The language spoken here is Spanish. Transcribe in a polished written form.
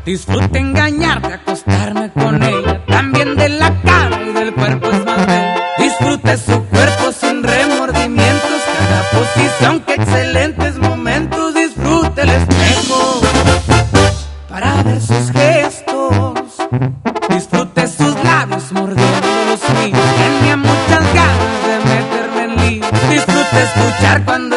Disfrute engañarte, acostarme con ella. También de la cara y del cuerpo es más bella. Disfrute su cuerpo sin remordimientos. Cada posición, que excelentes momentos. Disfrute el espejo para ver sus gestos. Disfrute sus labios mordiendo los míos. Tenía muchas ganas de meterme en lío. Disfrute escuchar cuando